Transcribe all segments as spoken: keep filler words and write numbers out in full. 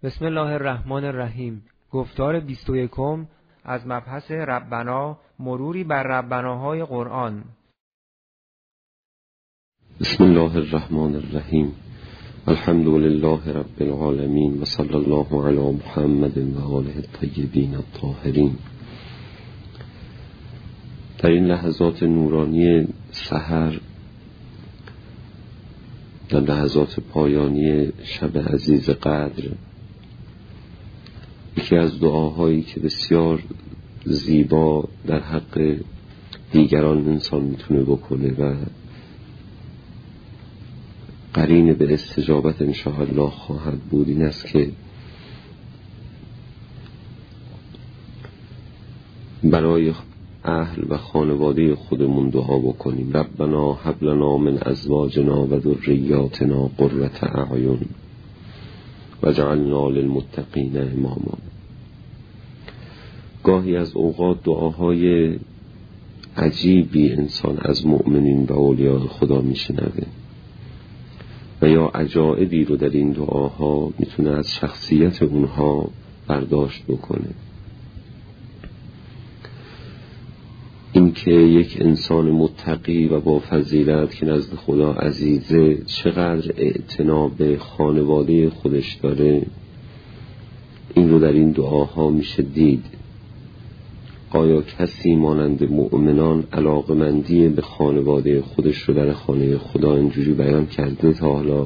بسم الله الرحمن الرحیم. گفتار بیست و یکم از مبحث ربنا، مروری بر ربناهای قرآن. بسم الله الرحمن الرحیم. الحمد لله رب العالمین و صلی الله علی محمد و آله الطیبین الطاهرین. در این لحظات نورانی سحر، در لحظات پایانی شب عزیز قدر، یکی از دعاهایی که بسیار زیبا در حق دیگران انسان میتونه بکنه و قرین به استجابت انشاءالله خواهد بود، این است که برای اهل و خانواده خودمون دعا بکنیم. ربنا هب لنا من ازواجنا و ذریاتنا قرة اعین واجعلنا للمتقین اماما. گاهی از اوقات دعاهای عجیبی انسان از مؤمنین و اولیاء خدا میشنوه و یا عجایبی رو در این دعاها میتونه از شخصیت اونها برداشت بکنه. این که یک انسان متقی و با فضیلت که نزد خدا عزیزه چقدر اعتنا به خانواده خودش داره، این رو در این دعاها میشه دید. آیا کسی مانند مؤمنان علاقمندی به خانواده خودش رو در خانه خدا اینجوری بیان کرده تا حالا؟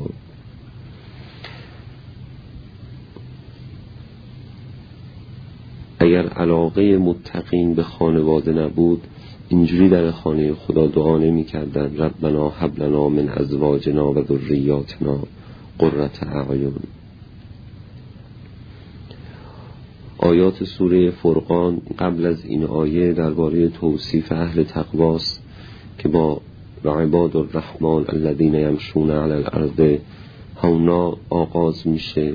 اگر علاقه متقین به خانواده نبود، اینجوری در خانه خدا دعا نمی کردن ربنا هب لنا من ازواجنا و ذریاتنا قرة اعین. آیات سوره فرقان قبل از این آیه درباره توصیف اهل تقواست که با عباد الرحمن الذین یمشون علی الارض هونا آغاز میشه.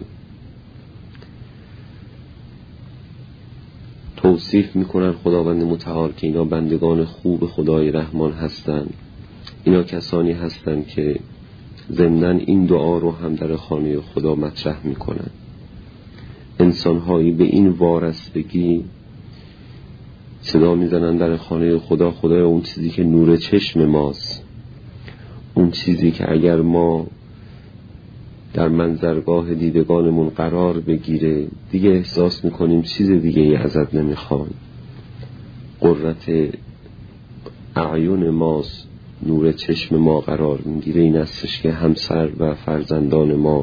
توصیف میکنن خداوند متعال که اینا بندگان خوب خدای رحمان هستن. اینا کسانی هستن که ضمناً این دعا رو هم در خانه خدا مطرح میکنن. انسانهایی به این وارستگی صدا میزنن در خانه خدا خدای اون چیزی که نور چشم ماست، اون چیزی که اگر ما در منظرگاه دیدگانمون قرار بگیره دیگه احساس میکنیم چیز دیگه ای ازت نمیخوان، قرة اعین ماست، نور چشم ما قرار میگیره، این استش که همسر و فرزندان ما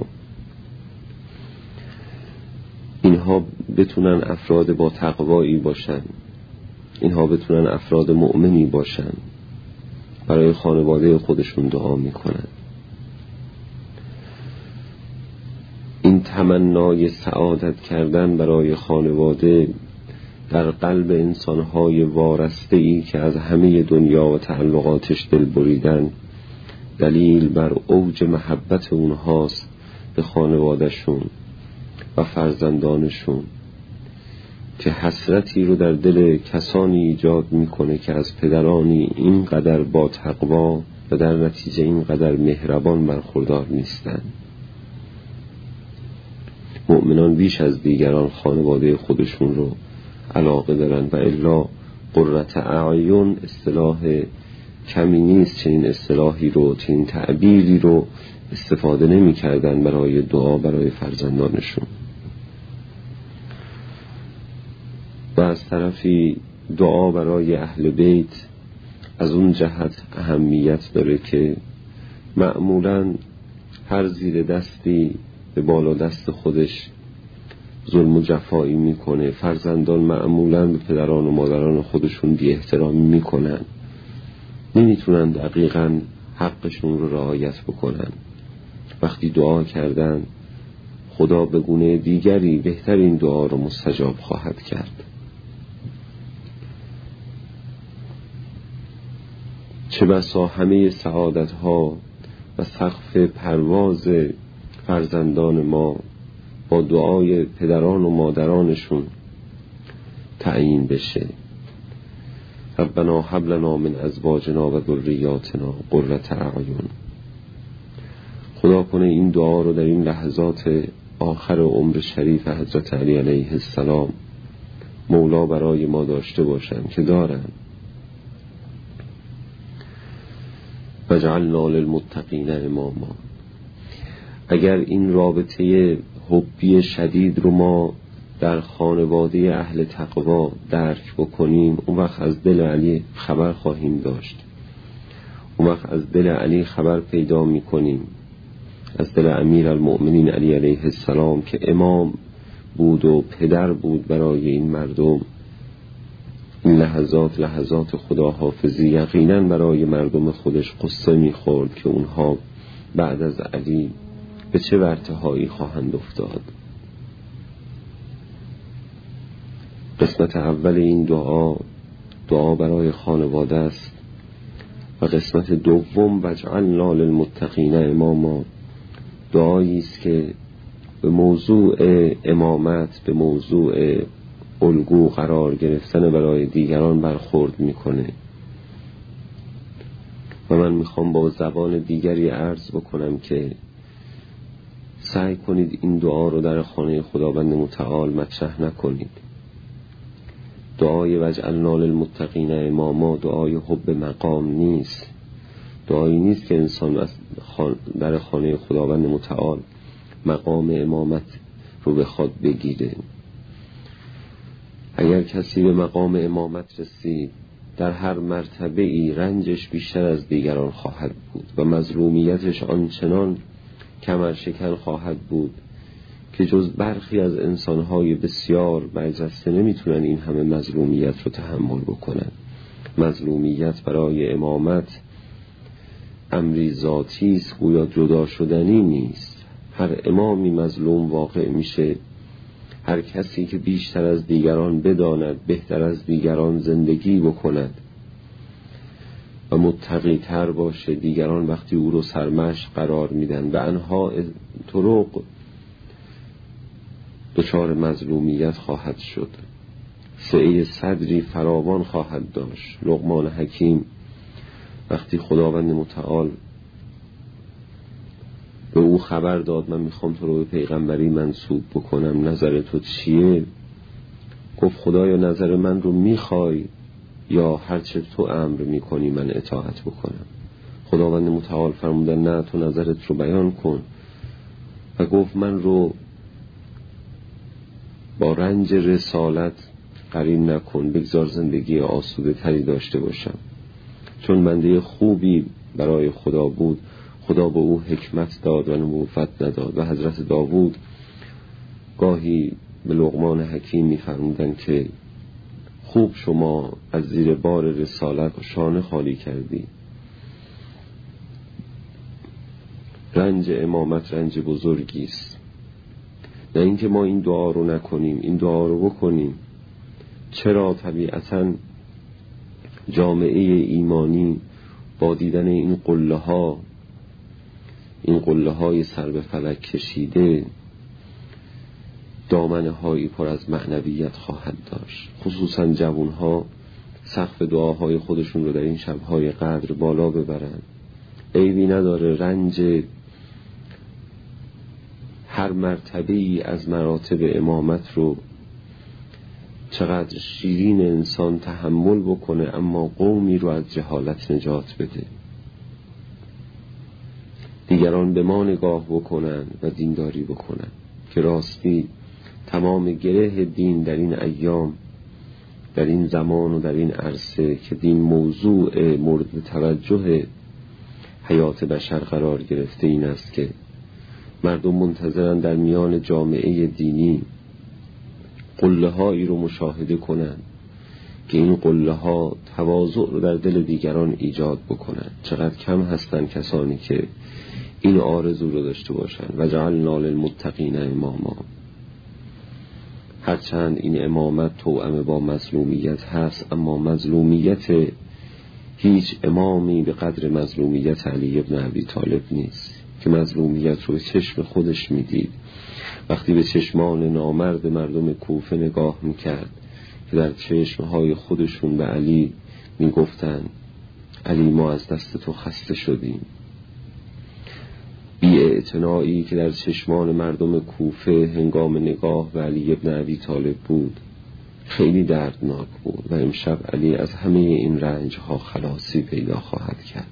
اینها بتونن افراد با تقوایی باشن، اینها بتونن افراد مؤمنی باشن، برای خانواده خودشون دعا میکنن. این تمنای سعادت کردن برای خانواده در قلب انسانهای وارسته ای که از همه دنیا و تعلقاتش دل بریدن، دلیل بر اوج محبت اونهاست به خانوادهشون و فرزندانشون که حسرتی رو در دل کسانی ایجاد میکنه که از پدرانی اینقدر با تقوا و در نتیجه اینقدر مهربان برخوردار نیستن. مؤمنان بیش از دیگران خانواده خودشون رو علاقه دارن و الا قرة اعین اصطلاح کمی نیست. چنین اصطلاحی رو، چنین تعبیری رو استفاده نمی کردن برای دعا برای فرزندانشون. و از طرفی دعا برای اهل بیت از اون جهت اهمیت داره که معمولاً هر زیر دستی به بالا دست خودش ظلم و جفایی میکنه. فرزندان معمولاً به پدران و مادران خودشون بی احترامی میکنن، نمیتونن دقیقاً حقشون رو رعایت بکنن. وقتی دعا کردن خدا به گونه دیگری بهترین دعا رو مستجاب خواهد کرد. چه بسا همه سعادت ها و سقف پرواز فرزندان ما با دعای پدران و مادرانشون تعیین بشه. ربنا هب لنا من ازواجنا و ذریاتنا قرة اعین. خدا کنه این دعا رو در این لحظات آخر عمر شریف حضرت علی علیه السلام مولا برای ما داشته باشند که دارند. وجعلنا للمتقین اماما. اگر این رابطه حبی شدید رو ما در خانواده اهل تقوا درک بکنیم، اون وقت از دل علی خبر خواهیم داشت. اون وقت از دل علی خبر پیدا میکنیم، از دل امیر المؤمنین علی علیه السلام که امام بود و پدر بود برای این مردم. این لحظات لحظات خداحافظی یقینا برای مردم خودش قصه میخورد که اونها بعد از علی به چه ورطه‌هایی خواهند افتاد. قسمت اول این دعا دعا برای خانواده است و قسمت دوم وجعلنا للمتقین اماما دعایی است که به موضوع امامت، به موضوع الگو قرار گرفتن برای دیگران برخورد میکنه. و من میخوام با زبان دیگری عرض بکنم که سعی کنید این دعا رو در خانه خداوند متعال مطرح نکنید. دعای وجعلنا للمتقین اماما دعای حب مقام نیست، دعایی نیست که انسان در خانه خداوند متعال مقام امامت رو بخواد بگیره. اگر کسی به مقام امامت رسید در هر مرتبه ای رنجش بیشتر از دیگران خواهد بود و مظلومیتش آنچنان کمرشکن خواهد بود که جز برخی از انسانهای بسیار برجسته نمیتونن این همه مظلومیت رو تحمل بکنن. مظلومیت برای امامت امری ذاتی است، گویا جدا شدنی نیست. هر امامی مظلوم واقع میشه. هر کسی که بیشتر از دیگران بداند، بهتر از دیگران زندگی بکند و متقی تر باشه، دیگران وقتی او رو سرمشق قرار میدن به انها طرق دچار مظلومیت خواهد شد. سعی صدری فراوان خواهد داشت. لقمان حکیم وقتی خداوند متعال به او خبر داد من میخوام تو رو به پیغمبری منسوب بکنم، نظر تو چیه؟ گفت خدایا نظر من رو میخوای یا هرچه تو امر میکنی من اطاعت بکنم؟ خداوند متعال فرمودن نه، تو نظرت رو بیان کن. و گفت من رو با رنج رسالت قرین نکن، بگذار زندگی آسوده تری داشته باشم. چون بنده خوبی برای خدا بود، خدا به او حکمت داد و نبوت نداد. و حضرت داوود گاهی به لقمان حکیم می‌فرمودن که خوب شما از زیر بار رسالت شانه خالی کردی. رنج امامت رنج بزرگی است. نه اینکه ما این دعا رو نکنیم، این دعا رو بکنیم. چرا؟ طبیعتاً جامعه ایمانی با دیدن این قله ها این قله های سر به فلک کشیده دامنه هایی پر از معنویت خواهد داشت. خصوصا جوان ها سقف دعاهای خودشون رو در این شبهای قدر بالا ببرن. عیبی نداره رنج هر مرتبه‌ای از مراتب امامت رو چقدر شیرین انسان تحمل بکنه، اما قومی رو از جهالت نجات بده. دیگران به ما نگاه بکنن و دینداری بکنن که راستی تمام گره دین در این ایام، در این زمان و در این عرصه که دین موضوع مورد توجه حیات بشر قرار گرفته این است که مردم منتظرن در میان جامعه دینی قله هایی رو مشاهده کنن که این قله ها تواضع رو در دل دیگران ایجاد بکنن. چقدر کم هستن کسانی که این آرزو رو داشته باشن. وجعلنا للمتقین اماما. هرچند این امامت توأم با مظلومیت هست، اما مظلومیت هیچ امامی به قدر مظلومیت علی ابن ابی طالب نیست که مظلومیت رو به چشم خودش میدید. وقتی به چشمان نامرد مردم کوفه نگاه میکرد که در چشمهای خودشون به علی میگفتن علی ما از دست تو خسته شدیم، بی‌اعتنایی که در چشمان مردم کوفه هنگام نگاه به علی ابن ابی طالب بود خیلی دردناک بود و امشب علی از همه این رنجها خلاصی پیدا خواهد کرد.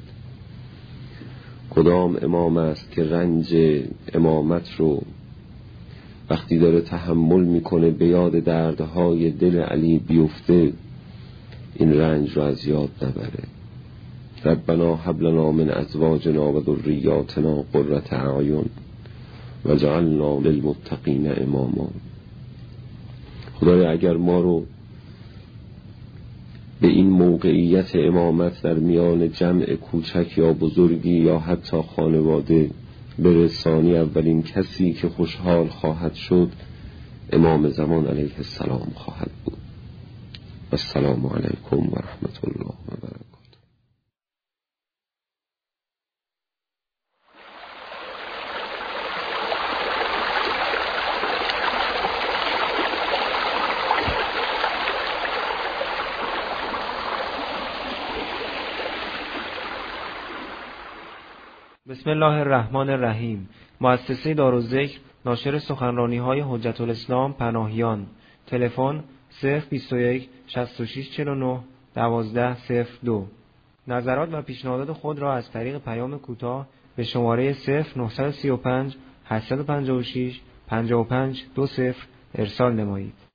کدام امام است که رنج امامت رو وقتی داره تحمل میکنه به یاد دردهای دل علی بیفته این رنج رو از یاد نبره؟ ربنا هب لنا من ازواجنا و ذریاتنا قرة اعین وجعلنا للمتقین اماما. خدایا اگر ما رو به این موقعیت امامت در میان جمع کوچک یا بزرگی یا حتی خانواده برسانی، اولین کسی که خوشحال خواهد شد امام زمان علیه السلام خواهد بود. السلام علیکم و رحمت الله و برکاته. بسم الله الرحمن الرحیم. مؤسسه دارالذکر ناشر سخنرانی‌های حجت الاسلام پناهیان. تلفن صفر بیست و یک شصت و شش چهل و نه دوازده صفر دو. نظرات و پیشنهادات خود را از طریق پیام کوتاه به شماره صفر نه سه پنج هشت پنج شش پنج پنج دو صفر ارسال نمایید.